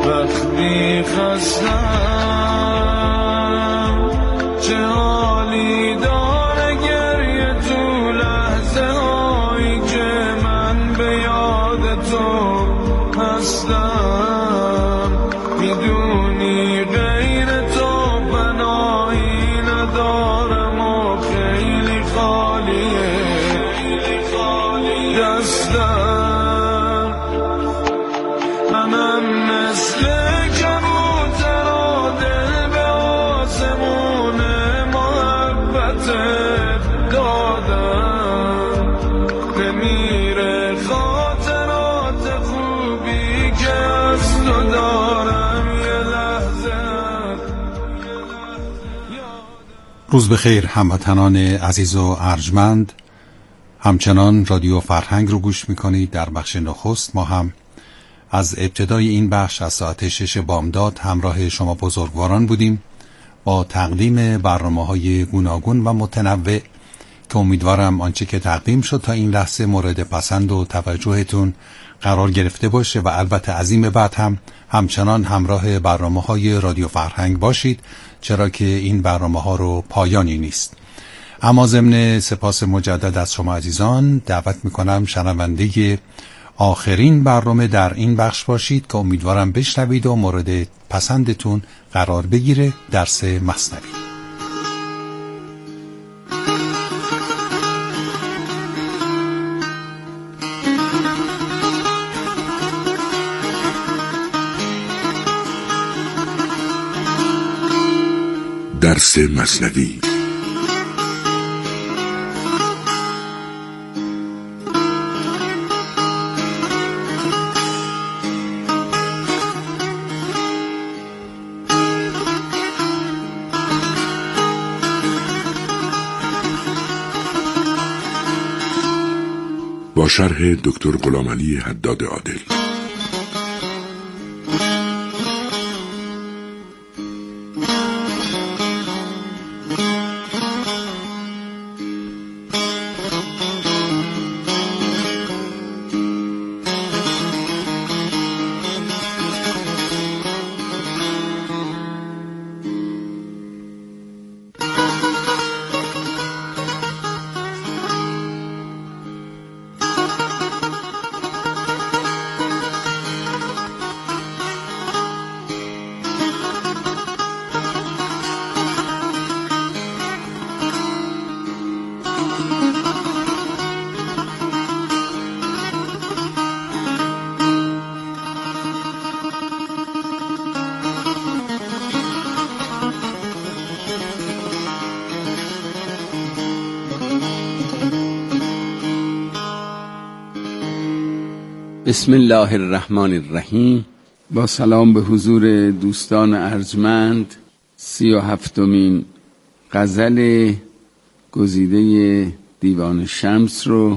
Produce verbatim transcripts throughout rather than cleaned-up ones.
وقتی خستم چه حالی داره گریه تو لحظه هایی که من به یاد تو هستم. میدونی غیر تو بنایی ندارم و خیلی خالیه دستم. منم مثل کبوتر و دل به آسمون محبتت دادم. نمیره خاطرات خوبی که از تو دارم یه لحظه. روز بخیر هموطنان عزیز و ارجمند، همچنان رادیو فرهنگ رو گوش میکنید. در بخش نخست ما هم از ابتدای این بخش از ساعت شش بامداد همراه شما بزرگواران بودیم با تقدیم برنامه‌های گوناگون و متنوع که امیدوارم آنچه که تقدیم شد تا این لحظه مورد پسند و توجهتون قرار گرفته باشه و البته از این به بعد هم همچنان همراه برنامه‌های رادیو فرهنگ باشید، چرا که این برنامه‌ها رو پایانی نیست. اما ضمن سپاس مجدد از شما عزیزان دعوت میکنم شنونده آخرین برنامه در این بخش باشید که امیدوارم بشنوید و مورد پسندتون قرار بگیره. درس مثنوی. درس مثنوی. با شرح دکتر غلامعلی حداد عادل. بسم الله الرحمن الرحیم. با سلام به حضور دوستان ارجمند، سی و هفتمین غزل گزیده دیوان شمس رو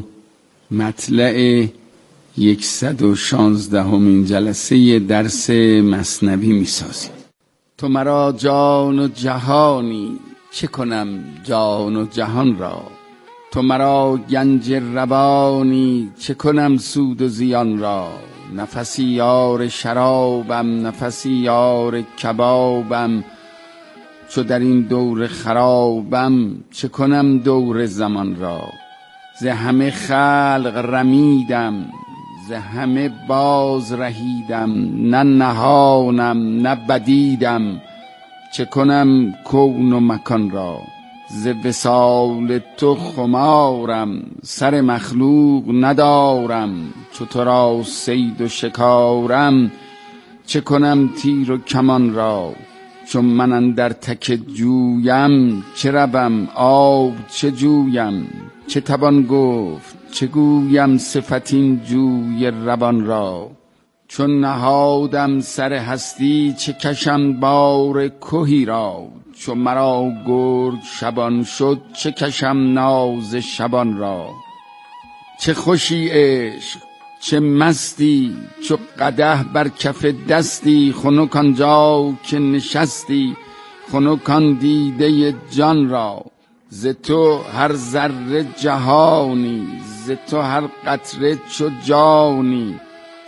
مطلع یکصد و شانزدهمین جلسه درس مثنوی میسازیم. تو مرا جان و جهانی، چه کنم جان و جهان را. تو مرا گنج روانی، چه کنم سود و زیان را. نفسی یار شرابم، نفسی یار کبابم. چو در این دور خرابم، چه کنم دور زمان را. ز همه خلق رمیدم، ز همه باز رهیدم. نه نهانم نه بدیدم، چه کنم کون و مکان را. ز وصال تو خمارم، سر مخلوق ندارم. چو تو را صید و شکارم، چه کنم تیر و کمان را. چون من اندر تک جویم، چه روم آب چه جویم. چه توان گفت چه گویم صفت این جوی روان را. چون نهادم سر هستی، چه کشم بار کهی را. چون مرا گرگ شبان شد، چه کشم ناز شبان را. چه خوشی عشق چه مستی، چو قدح بر کف دستی. خنک آنجا که نشستی، خنک آن دیده جان را. ز تو هر ذره جهانی، ز تو هر قطره چو جانی.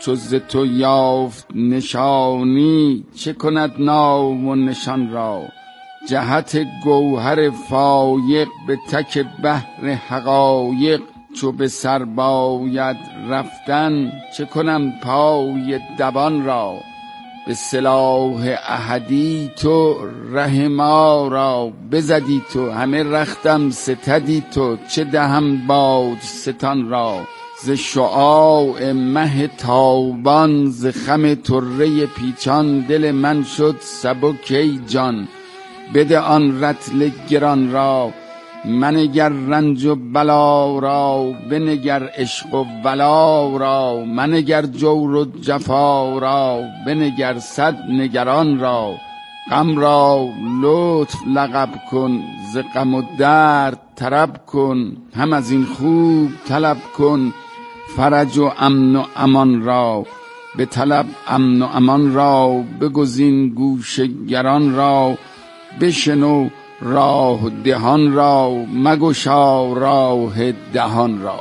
چو ز تو یافت نشانی چه کند نام و نشان را. جهت گوهر فایق به تک بحر حقایق، چو به سر باید رفتن چه کنم پای دوان را. به سلاح احدی تو ره ما را بزدی تو، همه رختم ستدی تو چه دهم باج ستان را. ز شعاع مه تابان ز خم طره پیچان، دل من شد سبک ای جان بده آن رطل گران را. منگر رنج و بلا را بنگر عشق و ولا را. منگر جور و جفا را بنگر صد نگران را. غم را لطف لقب کن ز غم و درد طرب کن، هم از این خوب طلب کن فرج و امن و امان را. به طلب امن و امان را بگزین گوش گران را. بشنو راه دهان را مگشا راه دهان را.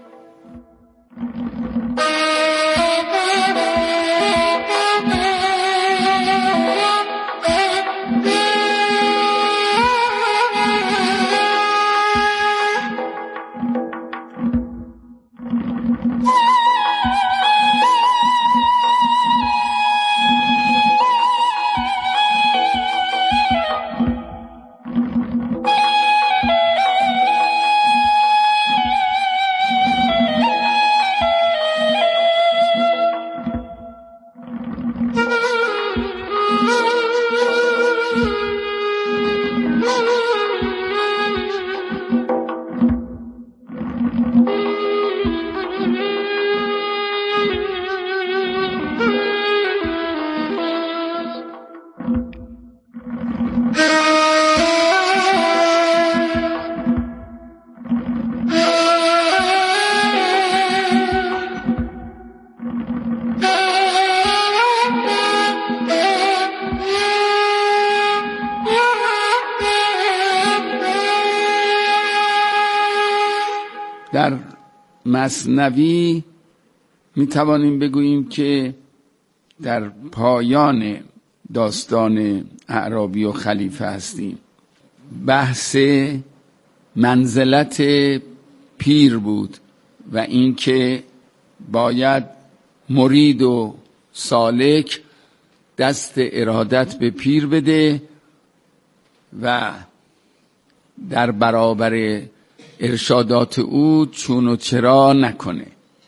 در مثنوی می توانیم بگوییم که در پایان داستان اعرابی و خلیفه هستیم. بحث منزلت پیر بود و اینکه باید مرید و سالک دست ارادت به پیر بده و در برابر ارشادات او چون و چرا نکنه.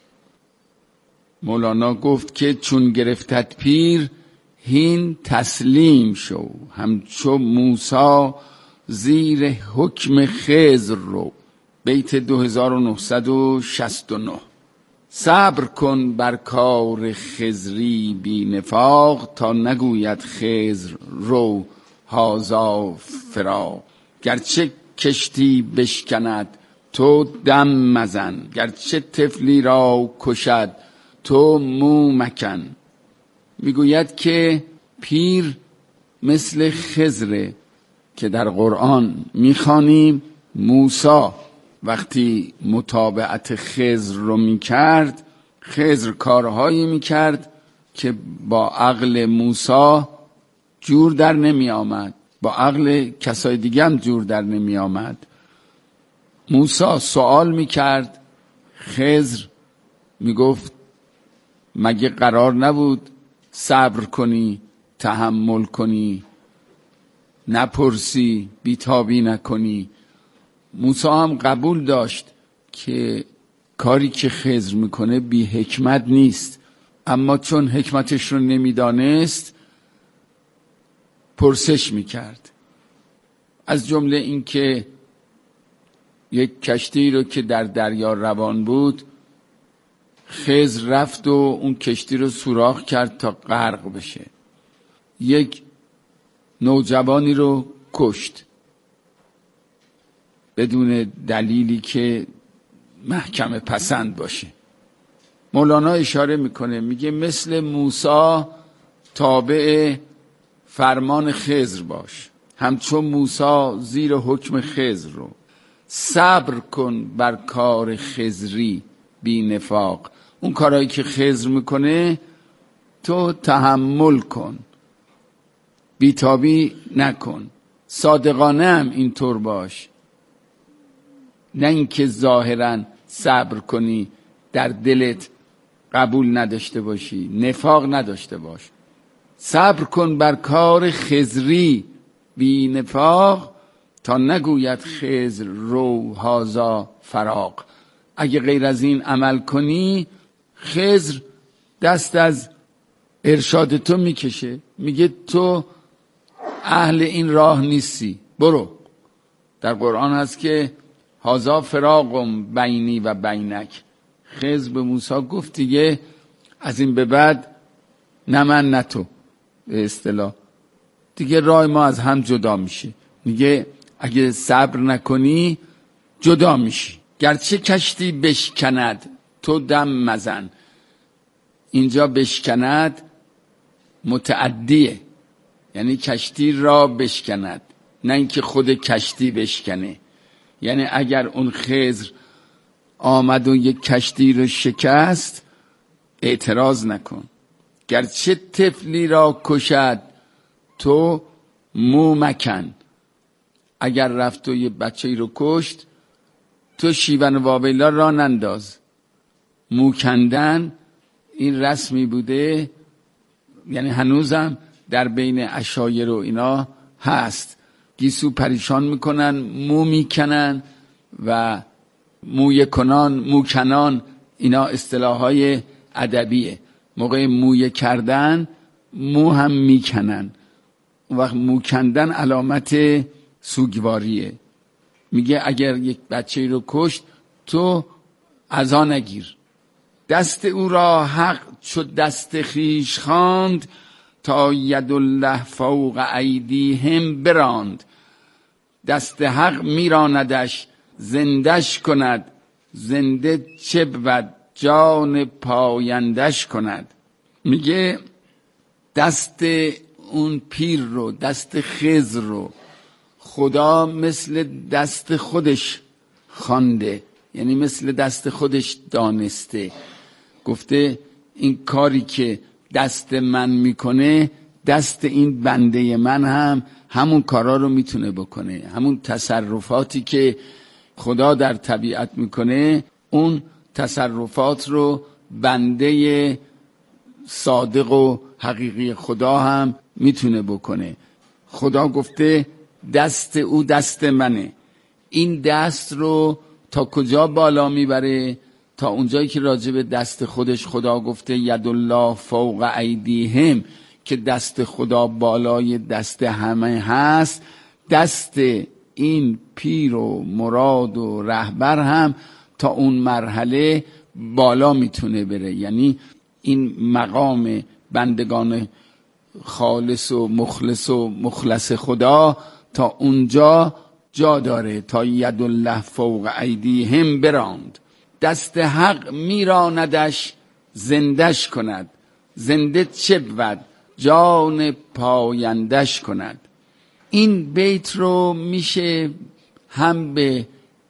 مولانا گفت که چون گرفتت پیر هین تسلیم شو، همچو موسی زیر حکم خضر رو. بیت دو هزار و نهصد و شصت و نه. صبر کن بر کار خضری بی نفاق، تا نگوید خضر رو هازا فراق. گرچه کشتی بشکند تو دم مزن، گرچه طفلی را کشد تو مو مکن. میگوید که پیر مثل خضره که در قرآن میخوانیم موسی وقتی متابعت خضر رو میکرد، خضر کارهایی میکرد که با عقل موسی جور در نمی آمد، با عقل کسای دیگه هم جور در نمی آمد. موسی سوال میکرد، خضر میگفت مگه قرار نبود صبر کنی، تحمل کنی، نپرسی، بیتابی نکنی؟ موسی هم قبول داشت که کاری که خضر میکنه بی حکمت نیست، اما چون حکمتش رو نمیدانست پرسش میکرد. از جمله این که یک کشتی رو که در دریا روان بود، خضر رفت و اون کشتی رو سوراخ کرد تا غرق بشه. یک نوجوانی رو کشت بدون دلیلی که محکم پسند باشه. مولانا اشاره میکنه، میگه مثل موسی تابع فرمان خضر باش، همچون موسی زیر حکم خضر رو. صبر کن بر کار خضری بی نفاق. اون کارهایی که خضر میکنه تو تحمل کن، بیتابی نکن، صادقانه هم اینطور باش، نه اینکه ظاهرا صبر کنی در دلت قبول نداشته باشی، نفاق نداشته باش. صبر کن بر کار خضری بی نفاق، تا نگوید خضر رو هازا فراق. اگه غیر از این عمل کنی خضر دست از ارشاد تو میکشه، میگه تو اهل این راه نیستی، برو. در قرآن هست که هازا فراقم بینی و بینک. خضر به موسی گفت دیگه از این به بعد نه من نه تو، به اصطلاح دیگه راه ما از هم جدا میشه. میگه اگه صبر نکنی جدا میشی. گرچه کشتی بشکند تو دم مزن. اینجا بشکند متعدیه، یعنی کشتی را بشکند، نه اینکه خود کشتی بشکنه. یعنی اگر اون خضر آمد و یک کشتی رو شکست اعتراض نکن. گرچه طفلی را کشد تو مو مکن. اگر رفت و یه بچه‌ای رو کشت تو شیون واویلا را ننداز. مو کندن این رسمی بوده، یعنی هنوزم در بین عشایر و اینا هست. گیسو پریشان میکنن، مو میکنن و موی کنان، مو کنان، اینا اصطلاحهای ادبیه. موقع موی کردن مو هم میکنن. اون وقت مو کندن علامت سوگواریه. میگه اگر یک بچه رو کشت تو عزا نگیر. دست او را حق چو دست خیش خواند، تا ید الله فوق ایدیهم براند. دست حق میراندش زندش کند، زنده چه بود جان پایندش کند. میگه دست اون پیر رو، دست خضر رو خدا مثل دست خودش خوانده، یعنی مثل دست خودش دانسته. گفته این کاری که دست من میکنه دست این بنده من هم همون کارا رو میتونه بکنه. همون تصرفاتی که خدا در طبیعت میکنه اون تصرفات رو بنده صادق و حقیقی خدا هم میتونه بکنه. خدا گفته دست او دست منه. این دست رو تا کجا بالا میبره؟ تا اونجایی که راجع به دست خودش خدا گفته ید الله فوق ایدیهم، که دست خدا بالای دست همه هست. دست این پیر و مراد و رهبر هم تا اون مرحله بالا میتونه بره. یعنی این مقام بندگان خالص و مخلص و مخلص خدا تا اونجا جا داره، تا ید الله فوق ایدیهم براند. دست حق میراندش زندش کند، زنده چه بود جان پایندش کند. این بیت رو میشه هم به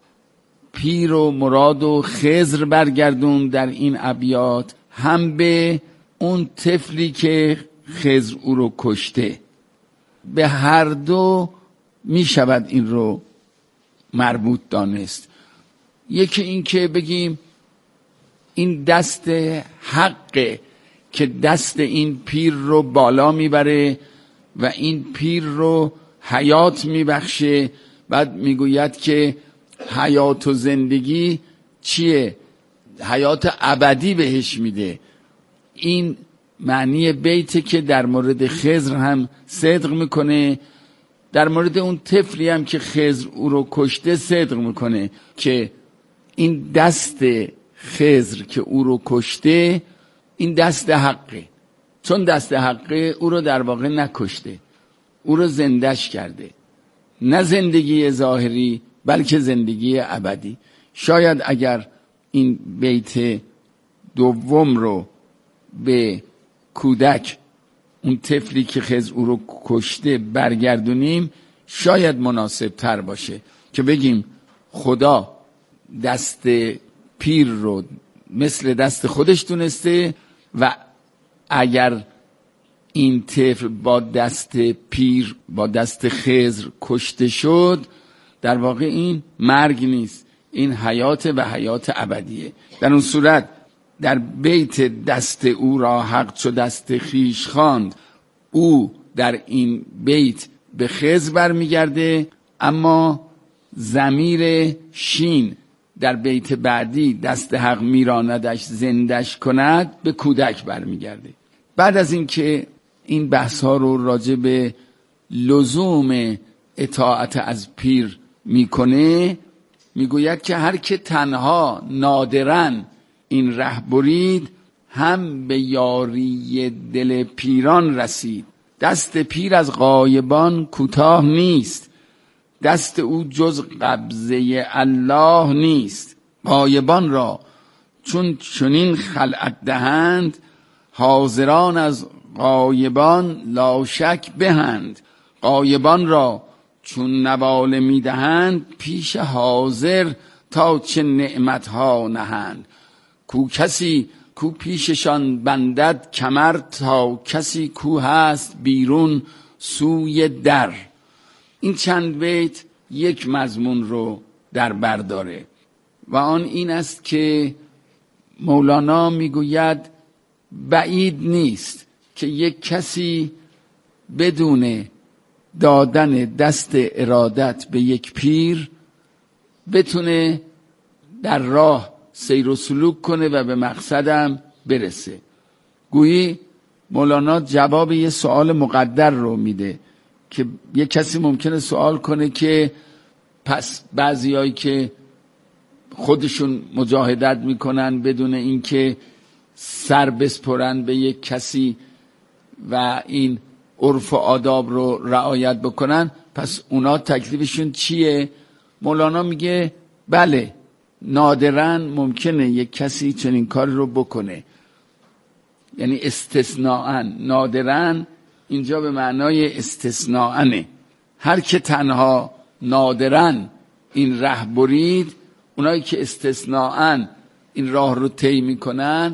پیر و مراد و خضر برگردون در این ابیات، هم به اون طفلی که خضر او رو کشته. به هر دو میشود این رو مربوط دانست. یکی این که بگیم این دست حقه که دست این پیر رو بالا میبره و این پیر رو حیات میبخشه. بعد میگوید که حیات و زندگی چیه؟ حیات ابدی بهش میده. این معنی بیته که در مورد خضر هم صدق میکنه، در مورد اون طفلی هم که خضر او رو کشته صدق میکنه، که این دست خضر که او رو کشته این دست حقه. چون دست حقه او رو در واقع نکشته، او رو زندش کرده. نه زندگی ظاهری بلکه زندگی ابدی. شاید اگر این بیت دوم رو به کودک، اون طفلی که خضر او رو کشته برگردونیم شاید مناسب تر باشه که بگیم خدا دست پیر رو مثل دست خودش دونسته و اگر این طفل با دست پیر، با دست خضر کشته شد، در واقع این مرگ نیست، این حیات و حیات ابدیه. در اون صورت در بیت دست او را حق چو دست خویش خواند، او در این بیت به خضر برمیگرده، اما ضمیر شین در بیت بعدی دست حق میراندش زندش کند به کودک برمیگرده. بعد از اینکه این بحث ها رو راجع به لزوم اطاعت از پیر میکنه، میگوید که هر که تنها نادراً این ره برید، هم به یاری دل پیران رسید. دست پیر از غایبان کوتاه نیست، دست او جز قبضه الله نیست. غایبان را چون چنین خلعت دهند، حاضران از غایبان لاشک بهند. غایبان را چون نواله میدهند، پیش حاضر تا چه نعمتها نهند. کو کسی کو پیششان بندد کمر، تا کسی کو هست بیرون سوی در. این چند بیت یک مضمون رو در بر داره و آن این است که مولانا میگوید بعید نیست که یک کسی بدون دادن دست ارادت به یک پیر بتونه در راه سیر و سلوک کنه و به مقصدم برسه. گویی مولانا جواب یه سوال مقدر رو میده که یه کسی ممکنه سوال کنه که پس بعضیایی که خودشون مجاهدت میکنن بدون اینکه سر بسپرن به یک کسی و این عرف و آداب رو رعایت بکنن، پس اونا تکلیفشون چیه؟ مولانا میگه بله، نادراً ممکنه یک کسی چنین کار رو بکنه، یعنی استثناءً. نادراً اینجا به معنای استثناءًه. هر که تنها نادراً این ره برید، اونایی که استثناءً این راه رو طی میکنن،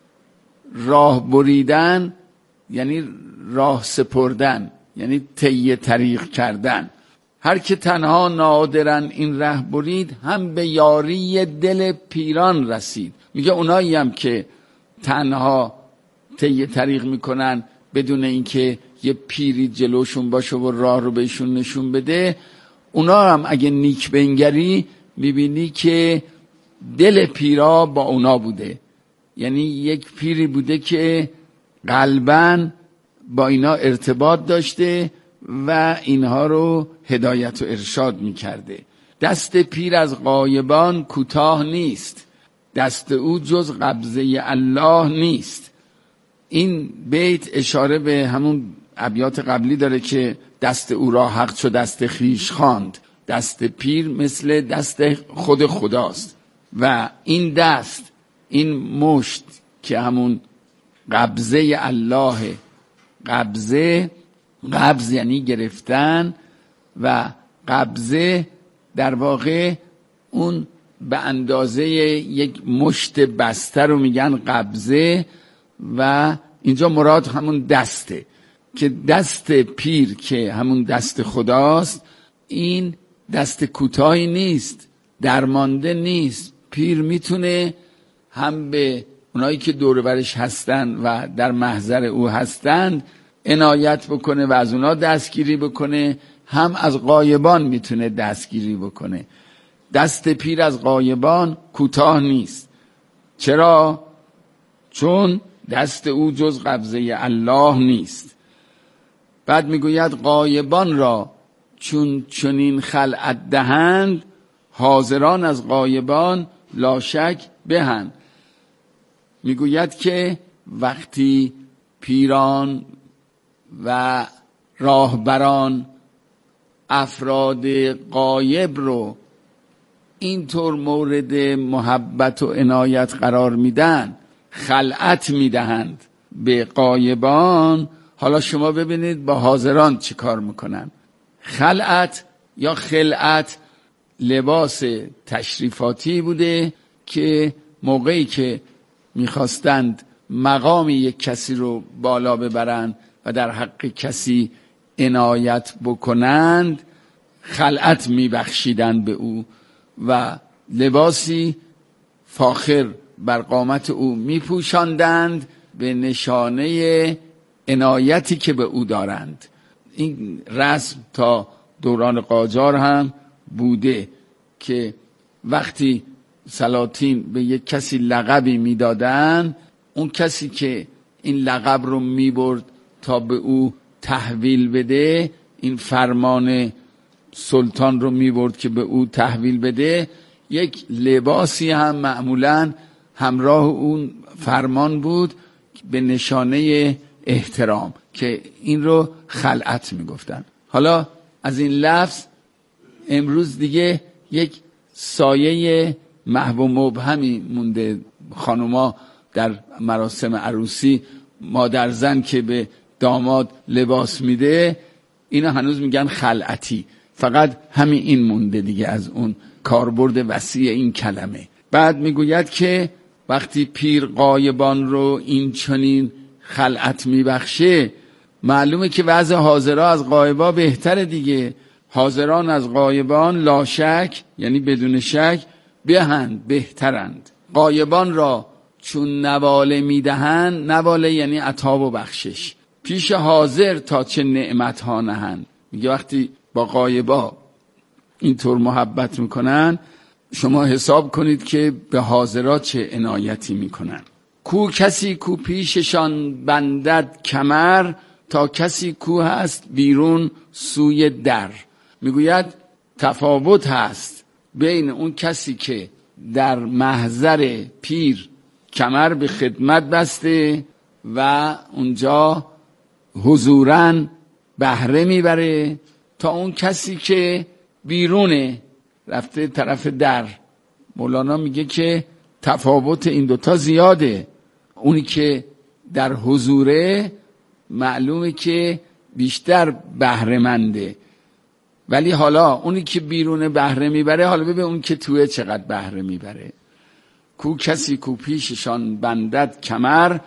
راه بریدن یعنی راه سپردن، یعنی طی طریق کردن. هر که تنها نادراً این ره برید، هم به یاری دل پیران رسید. میگه اونایی هم که تنها طی طریق میکنن بدون اینکه یه پیری جلوشون باشه و راه رو بهشون نشون بده، اونا هم اگه نیک بنگری میبینی که دل پیرا با اونا بوده، یعنی یک پیری بوده که قلباً با اینا ارتباط داشته و اینها رو هدایت و ارشاد میکرده. دست پیر از غایبان کوتاه نیست، دست او جز قبضه الله نیست. این بیت اشاره به همون ابیات قبلی داره که دست او را حق چو دست خویش خواند. دست پیر مثل دست خود خداست و این دست، این مشت که همون قبضه الله، قبضه، قبض یعنی گرفتن و قبضه در واقع اون به اندازه یک مشت بسته رو میگن قبضه و اینجا مراد همون دسته که دست پیر که همون دست خداست، این دست کوتاهی نیست، درمانده نیست. پیر میتونه هم به اونایی که دور برش هستن و در محضر او هستند عنایت بکنه و از اونا دستگیری بکنه، هم از غایبان میتونه دستگیری بکنه. دست پیر از غایبان کوتاه نیست. چرا؟ چون دست او جز قبضه الله نیست. بعد میگوید غایبان را چون چنین خلعت دهند، حاضران از غایبان لاشک بهند. میگوید که وقتی پیران و راهبران افراد غایب رو اینطور مورد محبت و عنایت قرار میدن، خلعت میدهند به غایبان، حالا شما ببینید با حاضران چی کار میکنن. خلعت یا خلعت لباس تشریفاتی بوده که موقعی که میخواستند مقام یک کسی رو بالا ببرند و در حق کسی عنایت بکنند خلعت میبخشیدند به او و لباسی فاخر بر قامت او میپوشاندند به نشانه عنایتی که به او دارند. این رسم تا دوران قاجار هم بوده که وقتی سلاطین به یک کسی لقبی میدادن، اون کسی که این لقب رو میبرد تا به او تحویل بده، این فرمان سلطان رو میبرد که به او تحویل بده، یک لباسی هم معمولاً همراه اون فرمان بود به نشانه احترام که این رو خلعت میگفتن. حالا از این لفظ امروز دیگه یک سایه محو و مبهمی مونده. خانوما در مراسم عروسی مادر زن که به داماد لباس میده، اینا هنوز میگن خلعتی. فقط همین این مونده دیگه از اون کاربرد وسیع این کلمه. بعد میگوید که وقتی پیر غایبان رو این چنین خلعت میبخشه، معلومه که وضع حاضرها از غایبا بهتره دیگه. حاضران از غایبان لا شک، یعنی بدون شک، بهند، بهترند. غایبان را چون نواله میدهند، نواله یعنی عطا و بخشش، پیش حاضر تا چه نعمت ها نهند. میگه وقتی با غایبا اینطور محبت میکنن، شما حساب کنید که به حاضرات چه عنایتی میکنن. کو کسی کو پیششان بندد کمر، تا کسی کو هست بیرون سوی در. میگوید تفاوت هست بین اون کسی که در محضر پیر کمر به خدمت بسته و اونجا حضوراً بهره میبره، تا اون کسی که بیرونه رفته طرف در. مولانا میگه که تفاوت این دوتا زیاده. اونی که در حضوره معلومه که بیشتر بهره منده، ولی حالا اونی که بیرون بهره میبره، حالا ببین اون که توی چقدر بهره میبره. کو کسی کو پیششان بندد کمر،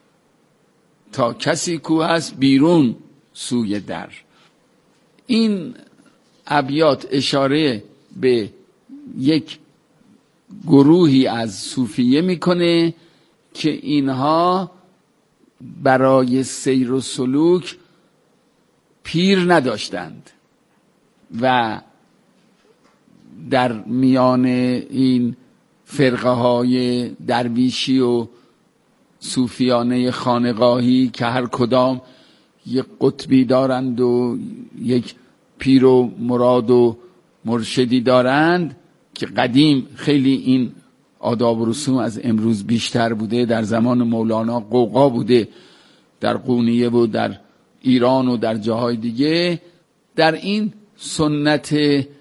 تا کسی کو هست بیرون سوی در. این ابیات اشاره به یک گروهی از صوفیه میکنه که اینها برای سیر و سلوک پیر نداشتند و در میان این فرقه های درویشی و صوفیانه خانقاهی که هر کدام یک قطبی دارند و یک پیر و مراد و مرشدی دارند، که قدیم خیلی این آداب و رسوم از امروز بیشتر بوده. در زمان مولانا قوقا بوده، در قونیه و در ایران و در جاهای دیگه. در این سنت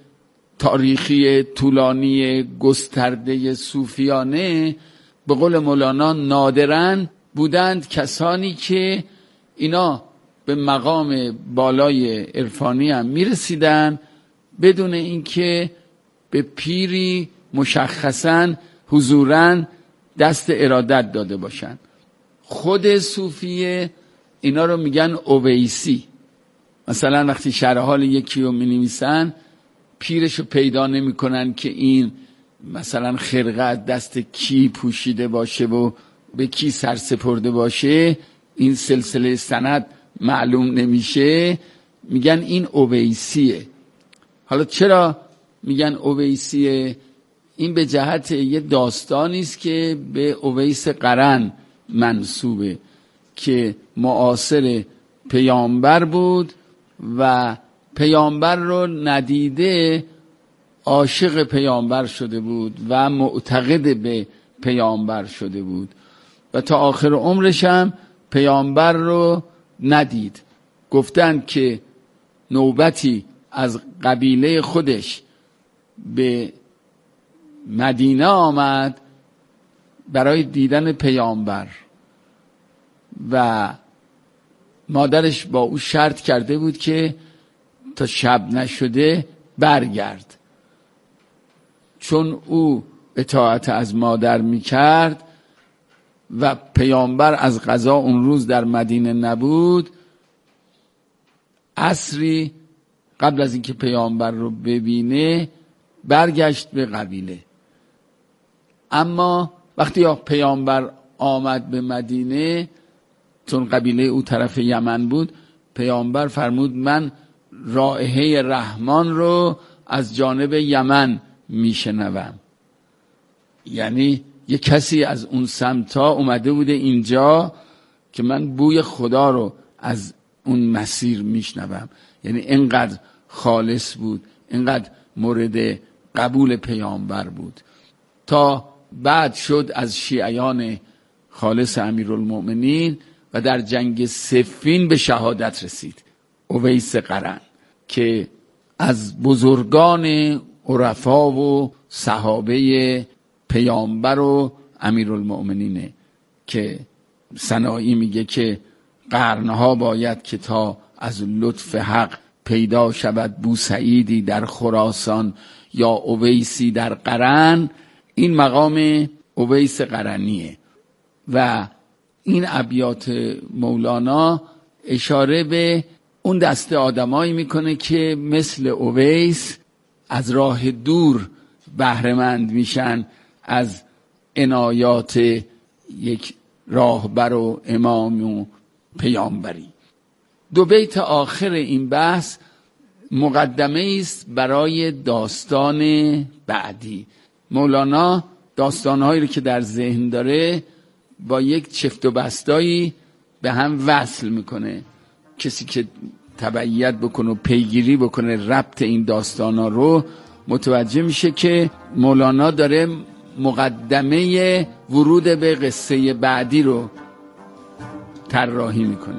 تاریخی طولانی گسترده صوفیانه به قول مولانا نادرن بودند کسانی که اینا به مقام بالای عرفانی هم میرسیدن بدون اینکه به پیری مشخصاً حضوراً دست ارادت داده باشن. خود صوفیه اینا رو میگن اویسی. مثلا وقتی شرح حال یکی رو مینویسن، پیرش رو پیدا نمی کنن که این مثلا خرقه دست کی پوشیده باشه و به کی سرسپرده باشه، این سلسله سند معلوم نمیشه، میگن این اویسیه. حالا چرا میگن اویسیه؟ این به جهت یه داستانی است که به اویس قرن منسوبه که معاصر پیامبر بود و پیامبر رو ندیده عاشق پیامبر شده بود و معتقد به پیامبر شده بود و تا آخر عمرش هم پیامبر رو ندید. گفتن که نوبتی از قبیله خودش به مدینه آمد برای دیدن پیامبر و مادرش با او شرط کرده بود که تا شب نشده برگرد. چون او اطاعت از مادر میکرد و پیامبر از قضا اون روز در مدینه نبود، عصری قبل از اینکه پیامبر رو ببینه برگشت به قبیله. اما وقتی یا پیامبر آمد به مدینه، چون قبیله او طرف یمن بود، پیامبر فرمود من رائحه رحمان رو از جانب یمن میشنوم. یعنی یه کسی از اون سمتا اومده بوده اینجا که من بوی خدا رو از اون مسیر میشنوم. یعنی اینقدر خالص بود، اینقدر مورد قبول پیامبر بود. تا بعد شد از شیعیان خالص امیرالمؤمنین و در جنگ صفین به شهادت رسید. اویس قرن که از بزرگان عرفا و صحابه پیامبر و امیرالمؤمنینه که سنایی میگه که قرنها باید که تا از لطف حق پیدا شود بوسعیدی در خراسان یا اویسی در قرن. این مقام اویس قرنیه و این ابیات مولانا اشاره به اون دسته آدمایی میکنه که مثل اویس از راه دور بهره‌مند میشن از عنایات یک راهبر و امام و پیامبری. دو بیت آخر این بحث مقدمه است برای داستان بعدی. مولانا داستانهایی رو که در ذهن داره با یک چفت و بستایی به هم وصل میکنه. کسی که تبعیت بکنه و پیگیری بکنه ربط این داستانا رو متوجه میشه که مولانا داره مقدمه ورود به قصه بعدی رو طراحی میکنه.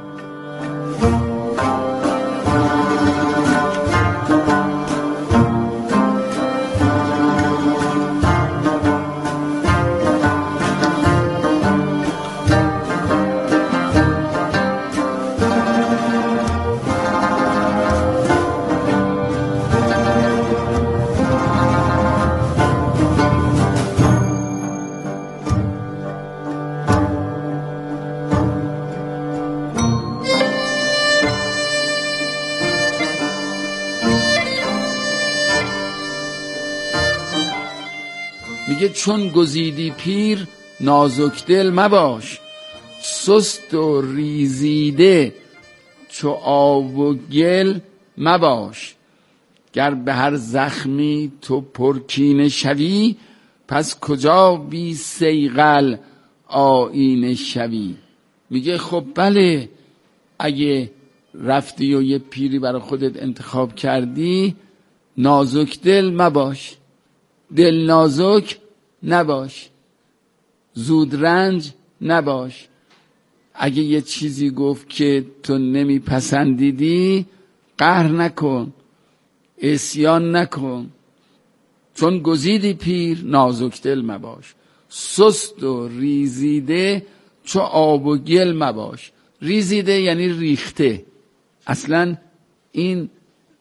میگه چون گزیدی پیر نازک دل مباش، سست و ریزیده چو آب و گل مباش. گر به هر زخمی تو پرکینه شوی، پس کجا بی صیقل آیینه شوی. میگه خب بله، اگه رفتی و یه پیری برای خودت انتخاب کردی، نازک دل مباش، دل نازک نباش، زود رنج نباش. اگه یه چیزی گفت که تو نمی پسندیدی، قهر نکن، عصیان نکن. چون گزیدی پیر نازک دل مباش، سست و ریزیده چو آب و گل مباش. ریزیده یعنی ریخته. اصلا این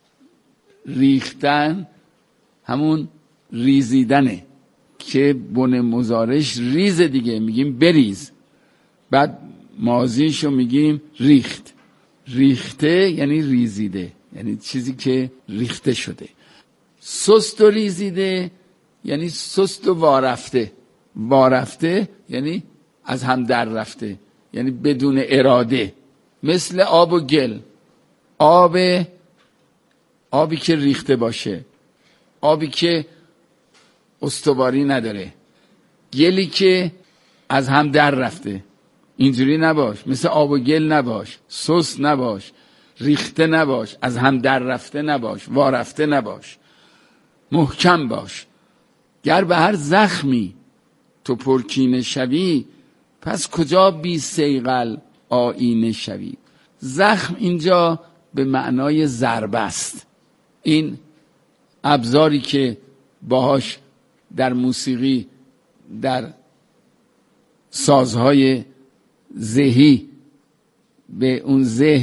ریختن همون ریزیدنه که بن مضارعش ریز دیگه، میگیم بریز. بعد ماضیشو میگیم ریخت. ریخته یعنی ریزیده، یعنی چیزی که ریخته شده. سست و ریزیده یعنی سست و وارفته. وارفته یعنی از هم در رفته، یعنی بدون اراده. مثل آب و گل. آب آبی که ریخته باشه، آبی که استواری نداره، گلی که از هم در رفته. اینجوری نباش، مثل آب و گل نباش، سست نباش، ریخته نباش، از هم در رفته نباش، وارفته نباش، محکم باش. گر به هر زخمی تو پرکینه شوی، پس کجا بی صیقل آیینه شوی. زخم اینجا به معنای ضربه است. این ابزاری که باهاش در موسیقی، در سازهای ذهی به اون ذهن